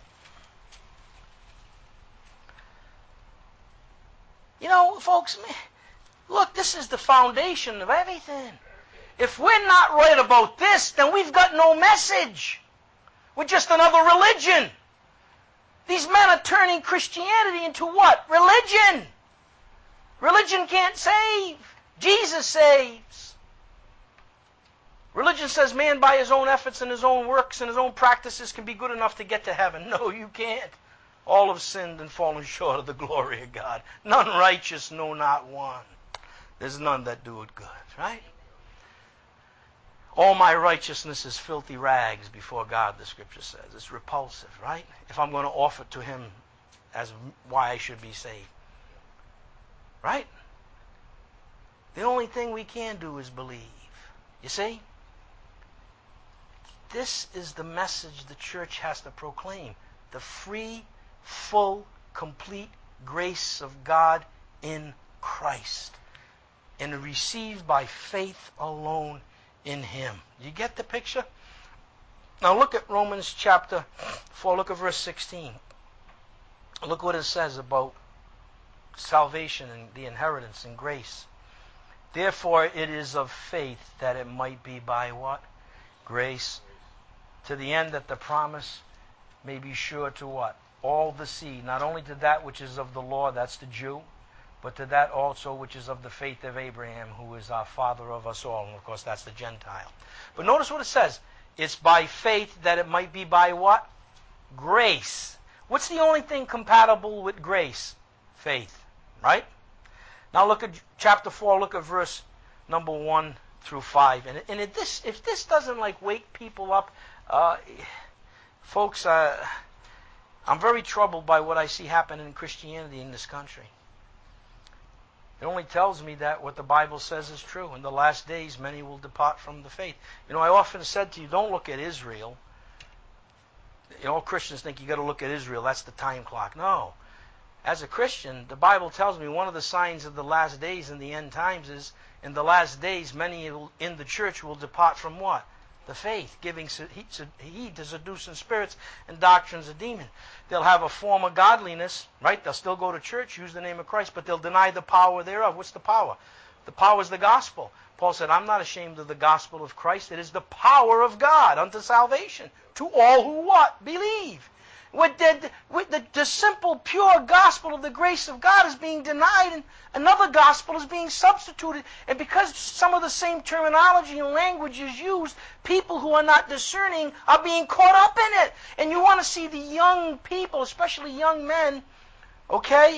You know, folks, look, this is the foundation of everything. If we're not right about this, then we've got no message. We're just another religion. These men are turning Christianity into what? Religion. Religion can't save. Jesus saves. Religion says man by his own efforts and his own works and his own practices can be good enough to get to heaven. No, you can't. All have sinned and fallen short of the glory of God. None righteous, no, not one. There's none that do it good, right? All my righteousness is filthy rags before God, the Scripture says. It's repulsive, right? If I'm going to offer to Him as why I should be saved. Right? The only thing we can do is believe. You see? This is the message the church has to proclaim. The free, full, complete grace of God in Christ. And received by faith alone in Him. You get the picture? Now look at Romans chapter four. Look at verse sixteen. Look what it says about salvation and the inheritance and grace. Therefore it is of faith that it might be by what? Grace. To the end that the promise may be sure to what? All the seed. Not only to that which is of the law, that's the Jew, but to that also which is of the faith of Abraham, who is our father of us all. And of course that's the Gentile. But notice what it says. It's by faith that it might be by what? Grace. What's the only thing compatible with grace? Faith. Right? Now look at chapter four, look at verse number one through five. And, and if, this, if this doesn't like wake people up, uh, folks, uh, I'm very troubled by what I see happening in Christianity in this country. It only tells me that what the Bible says is true. In the last days, many will depart from the faith. You know, I often said to you, don't look at Israel. You know, all Christians think you got to look at Israel. That's the time clock. No. As a Christian, the Bible tells me one of the signs of the last days and the end times is in the last days, many in the church will depart from what? The faith, giving heed to seducing spirits and doctrines of demons. They'll have a form of godliness, right? They'll still go to church, use the name of Christ, but they'll deny the power thereof. What's the power? The power is the gospel. Paul said, I'm not ashamed of the gospel of Christ. It is the power of God unto salvation to all who what? Believe. With the, with the, the simple, pure gospel of the grace of God is being denied, and another gospel is being substituted. And because some of the same terminology and language is used, people who are not discerning are being caught up in it. And you want to see the young people, especially young men, okay,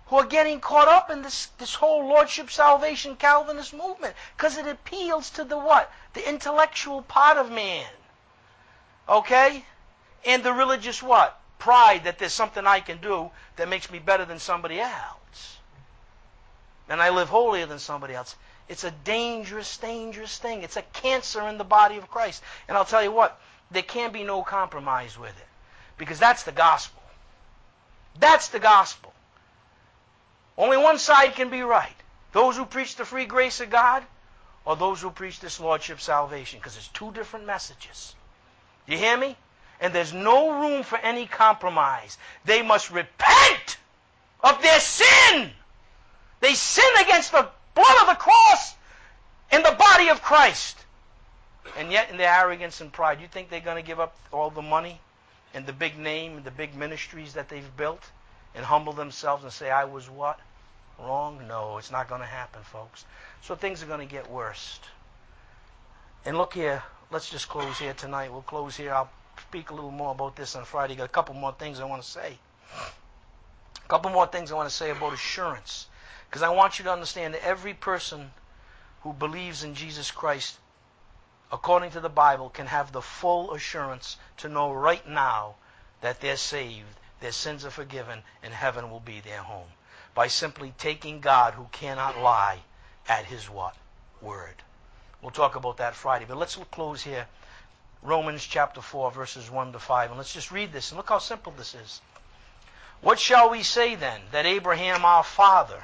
who are getting caught up in this, this whole Lordship Salvation Calvinist movement because it appeals to the what? The intellectual part of man. Okay? And the religious what? Pride that there's something I can do that makes me better than somebody else. And I live holier than somebody else. It's a dangerous, dangerous thing. It's a cancer in the body of Christ. And I'll tell you what, there can be no compromise with it. Because that's the gospel. That's the gospel. Only one side can be right. Those who preach the free grace of God or those who preach this Lordship salvation. Because it's two different messages. You hear me? And there's no room for any compromise. They must repent of their sin. They sin against the blood of the cross and the body of Christ. And yet in their arrogance and pride, you think they're going to give up all the money and the big name and the big ministries that they've built and humble themselves and say, I was what? Wrong? No, it's not going to happen, folks. So things are going to get worse. And look here, let's just close here tonight. We'll close here. I'll speak a little more about this on Friday. Got a couple more things I want to say. A couple more things I want to say about assurance. Because I want you to understand that every person who believes in Jesus Christ, according to the Bible, can have the full assurance to know right now that they're saved, their sins are forgiven, and heaven will be their home. By simply taking God, who cannot lie, at His what? Word. We'll talk about that Friday. But let's close here. Romans chapter four, verses one to five. And let's just read this. And look how simple this is. What shall we say then? That Abraham our father,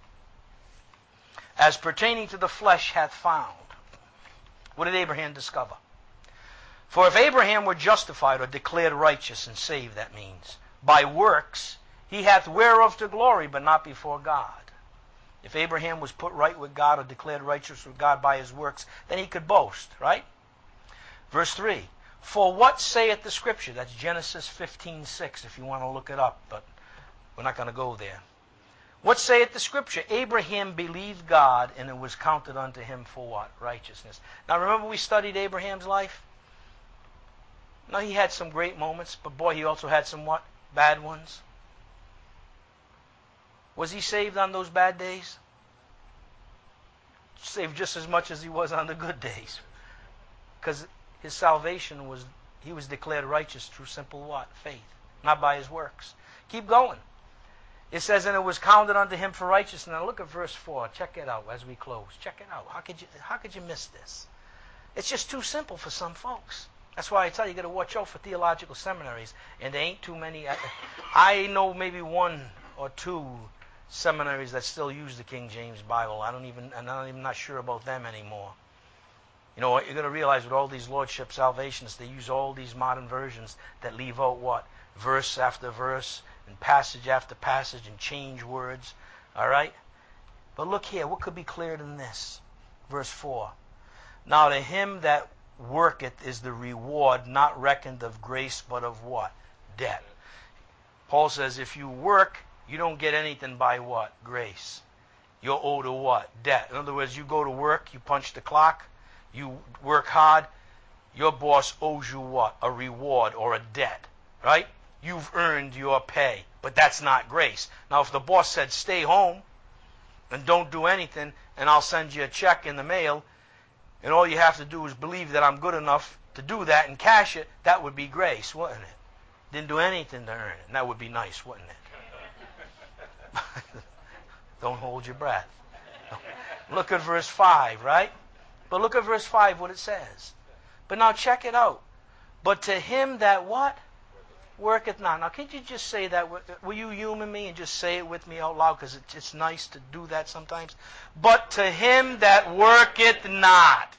as pertaining to the flesh, hath found. What did Abraham discover? For if Abraham were justified or declared righteous and saved, that means, by works, he hath whereof to glory, but not before God. If Abraham was put right with God or declared righteous with God by his works, then he could boast, right? Verse three, for what saith the Scripture? That's Genesis fifteen six, if you want to look it up, but we're not going to go there. What saith the Scripture? Abraham believed God, and it was counted unto him for what? Righteousness. Now remember we studied Abraham's life? Now he had some great moments, but boy, he also had some what? Bad ones. Was he saved on those bad days? Saved just as much as he was on the good days. Because his salvation was, he was declared righteous through simple what? Faith. Not by his works. Keep going. It says, and it was counted unto him for righteousness. Now look at verse four. Check it out as we close. Check it out. How could you, how could you miss this? It's just too simple for some folks. That's why I tell you, you got to watch out for theological seminaries. And there ain't too many. I, I know maybe one or two seminaries that still use the King James Bible. I don't even, and I'm even not sure about them anymore. You know what? You're going to realize with all these Lordship salvations, they use all these modern versions that leave out what? Verse after verse and passage after passage and change words. All right? But look here. What could be clearer than this? Verse four. Now to him that worketh is the reward not reckoned of grace, but of what? Debt. Paul says if you work, you don't get anything by what? Grace. You're owed a what? Debt. In other words, you go to work, you punch the clock, you work hard, your boss owes you what? A reward or a debt. Right? You've earned your pay. But that's not grace. Now if the boss said stay home and don't do anything and I'll send you a check in the mail and all you have to do is believe that I'm good enough to do that and cash it, that would be grace, wouldn't it? Didn't do anything to earn it. And that would be nice, wouldn't it? Don't hold your breath. Look at verse five, right? But look at verse five, what it says. But now check it out. But to him that what? Worketh not. Now can't you just say that? Will you humor me and just say it with me out loud? Because it's, it's nice to do that sometimes. But to him that worketh not.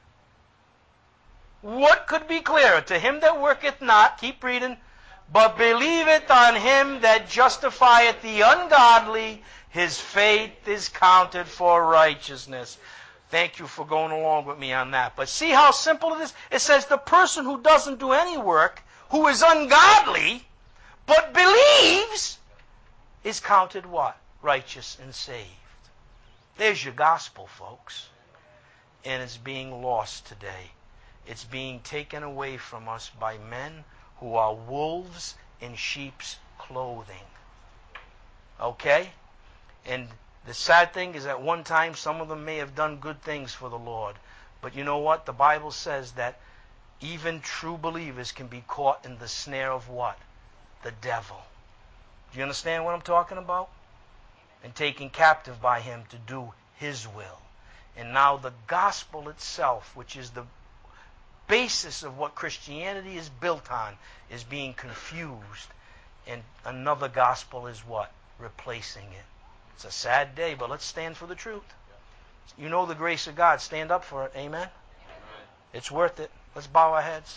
What could be clearer? To him that worketh not, keep reading, but believeth on him that justifieth the ungodly, his faith is counted for righteousness. Thank you for going along with me on that. But see how simple it is? It says the person who doesn't do any work, who is ungodly, but believes, is counted what? Righteous and saved. There's your gospel, folks. And it's being lost today. It's being taken away from us by men who are wolves in sheep's clothing. Okay? And the sad thing is at one time some of them may have done good things for the Lord. But you know what? The Bible says that even true believers can be caught in the snare of what? The devil. Do you understand what I'm talking about? And taken captive by him to do his will. And now the gospel itself, which is the basis of what Christianity is built on, is being confused. And another gospel is what? Replacing it. It's a sad day, but let's stand for the truth. You know the grace of God. Stand up for it. Amen? Amen. It's worth it. Let's bow our heads.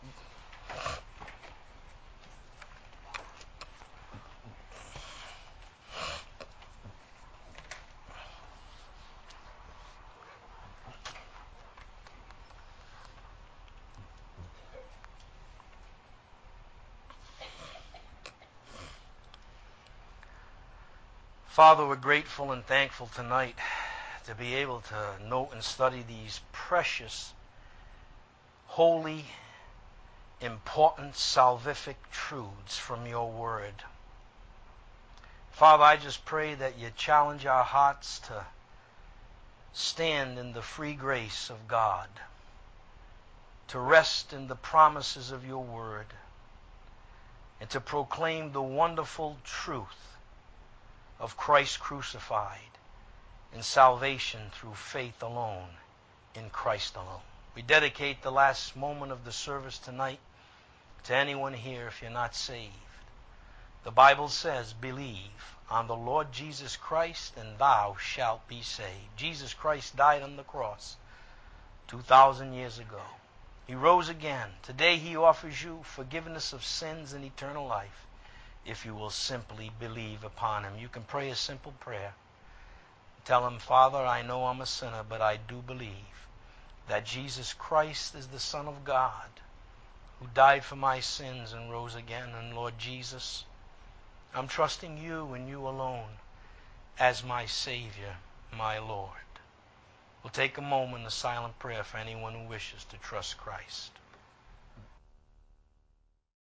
Father, we're grateful and thankful tonight to be able to note and study these precious, holy, important, salvific truths from your word. Father, I just pray that you challenge our hearts to stand in the free grace of God, to rest in the promises of your word, and to proclaim the wonderful truth of Christ crucified and salvation through faith alone in Christ alone. We dedicate the last moment of the service tonight to anyone here if you're not saved. The Bible says, believe on the Lord Jesus Christ and thou shalt be saved. Jesus Christ died on the cross two thousand years ago. He rose again. Today he offers you forgiveness of sins and eternal life if you will simply believe upon him. You can pray a simple prayer. Tell him, Father, I know I'm a sinner, but I do believe that Jesus Christ is the Son of God who died for my sins and rose again. And Lord Jesus, I'm trusting you and you alone as my Savior, my Lord. We'll take a moment of silent prayer for anyone who wishes to trust Christ.